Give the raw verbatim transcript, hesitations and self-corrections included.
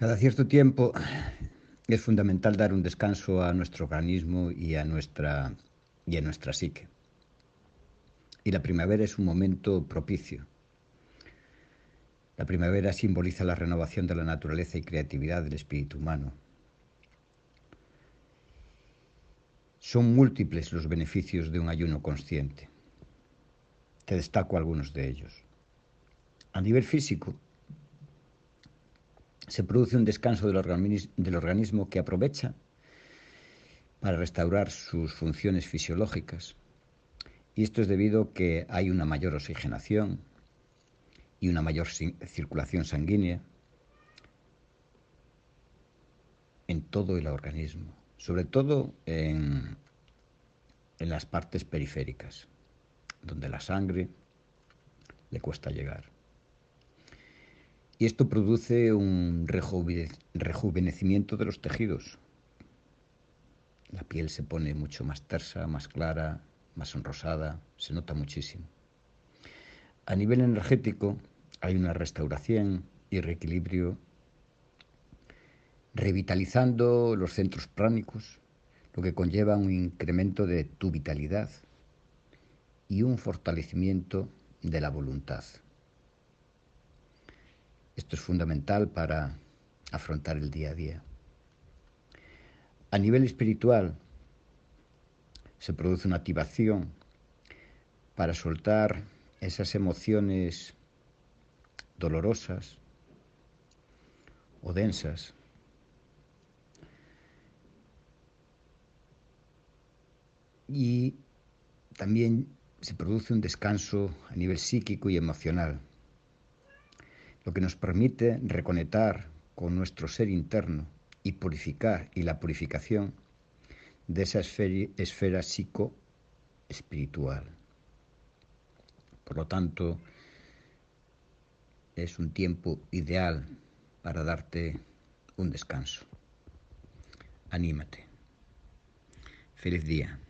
Cada cierto tiempo es fundamental dar un descanso a nuestro organismo y a nuestra, y a nuestra psique. Y la primavera es un momento propicio. La primavera simboliza la renovación de la naturaleza y creatividad del espíritu humano. Son múltiples los beneficios de un ayuno consciente. Te destaco algunos de ellos. A nivel físico, se produce un descanso del, organis- del organismo que aprovecha para restaurar sus funciones fisiológicas. Y esto es debido a que hay una mayor oxigenación y una mayor circulación sanguínea en todo el organismo, sobre todo en, en las partes periféricas, donde la sangre le cuesta llegar. Y esto produce un rejuvenecimiento de los tejidos. La piel se pone mucho más tersa, más clara, más sonrosada, se nota muchísimo. A nivel energético hay una restauración y reequilibrio, revitalizando los centros pránicos, lo que conlleva un incremento de tu vitalidad y un fortalecimiento de la voluntad. Esto es fundamental para afrontar el día a día. A nivel espiritual, se produce una activación para soltar esas emociones dolorosas o densas. Y también se produce un descanso a nivel psíquico y emocional, lo que nos permite reconectar con nuestro ser interno y purificar, y la purificación de esa esfera, esfera psicoespiritual. Por lo tanto, es un tiempo ideal para darte un descanso. Anímate. Feliz día.